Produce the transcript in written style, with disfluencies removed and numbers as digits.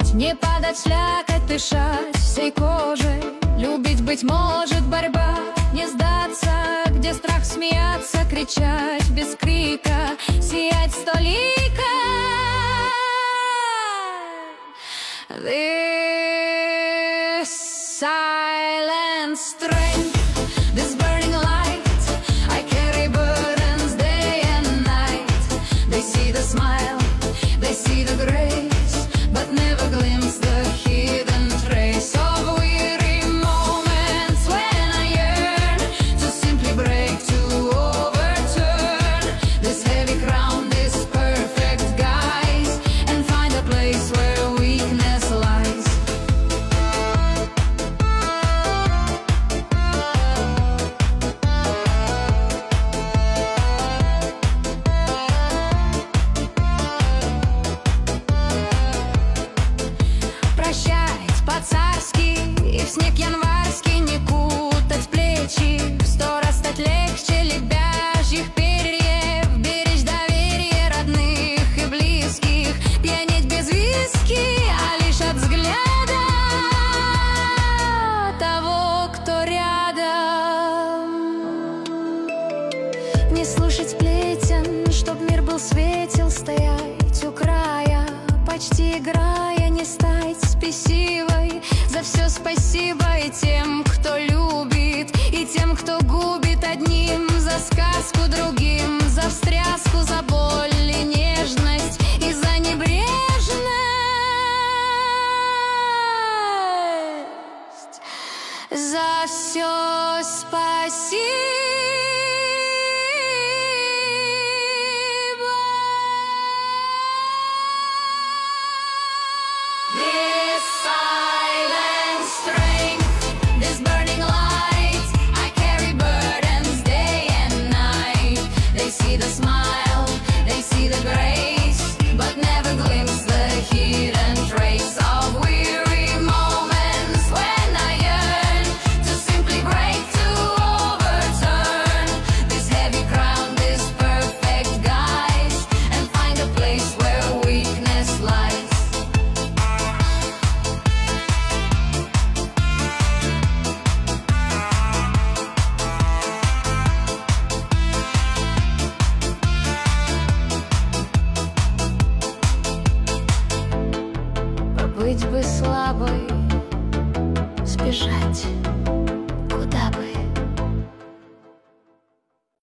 не падать, слякоть, дышать всей кожей. Любить, быть может, борьба, не сдаться, где страх, смеяться, кричать без крика, сиять столика. This silent strength, this burning light, I carry burdens day and night. They see the smile, they see the grace, but never glimpse the hidden trace of weary moments when I yearn to simply break, to overturn this heavy crown, this perfect guise, and find a place where weakness lies. Прощать по-царски и в снег январский не кутать плечи, в 100 раз стать легче лебяжьих перьев, беречь доверие родных и близких, пьянеть без виски, а лишь от взгляда того, кто рядом. Не слушать сплетен, чтоб мир был светел, стоять у края, почти играя, не стать спесивой. За все спасибо и тем, кто любит, и тем, кто губит одним, за сказку другим, за встряску, за боль и нежность, и за небрежность. За все спасибо. This silent strength, this burning light, I carry burdens day and night. They see the smile, they see the grace, but never glimpse the hidden trace of weary moments when I yearn to simply break, to overturn this heavy crown, this perfect guise, and find a place where weakness lies. Быть бы слабой, сбежать,